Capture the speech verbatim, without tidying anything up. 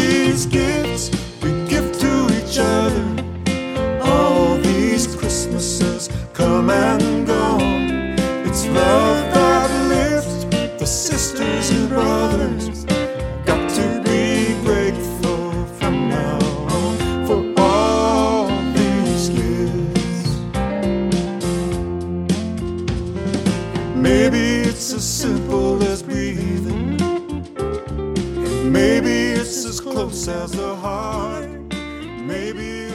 these gifts we give to each other, all these Christmases come and go. It's love that lifts the sisters and brothers. Got to be grateful from now on for all these gifts. Maybe it's as simple as breathing, maybe it's as close as the heart. Maybe